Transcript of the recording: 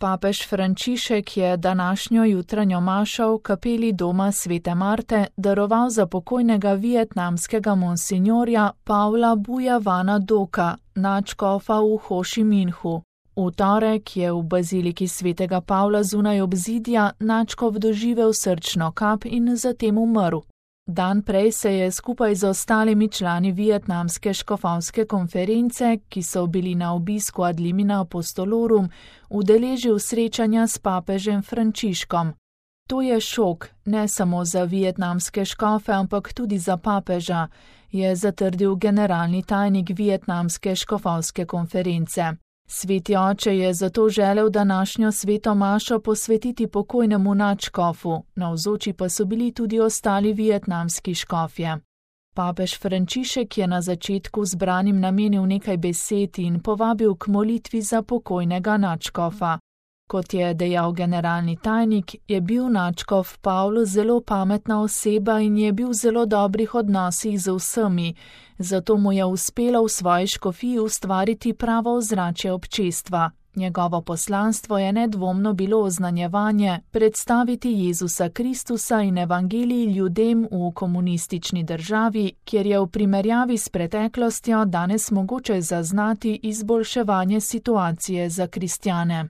Papež Frančišek je današnjo jutranjo mašo v kapeli doma Svete Marte daroval za pokojnega vietnamskega monsinjorja Pavla Bujavana Doka, nadškofa v Ho Ši Minhu. V torek je v baziliki svetega Pavla zunaj obzidja nadškof doživel srčno kap in zatem umrl. Dan prej se je skupaj z ostalimi člani vietnamske škofovske konference, ki so bili na obisku ad limina apostolorum, udeležil srečanja s papežem Frančiškom. To je šok, ne samo za vietnamske škofe, ampak tudi za papeža, je zatrdil generalni tajnik vietnamske škofovske konference. Sveti oče je zato želel današnjo sveto mašo posvetiti pokojnemu nadškofu, navzoči pa so bili tudi ostali vietnamski škofje. Papež Frančišek je na začetku zbranim namenil nekaj besed in povabil k molitvi za pokojnega nadškofa. Kot je dejal generalni tajnik, je bil nadškof Pavlo zelo pametna oseba in je bil v zelo dobrih odnosih z vsemi, zato mu je uspelo v svoji škofiji ustvariti pravo ozračje občestva. Njegovo poslanstvo je nedvomno bilo oznanjevanje, predstaviti Jezusa Kristusa in evangelij ljudem v komunistični državi, kjer je v primerjavi s preteklostjo danes mogoče zaznati izboljševanje situacije za kristjane.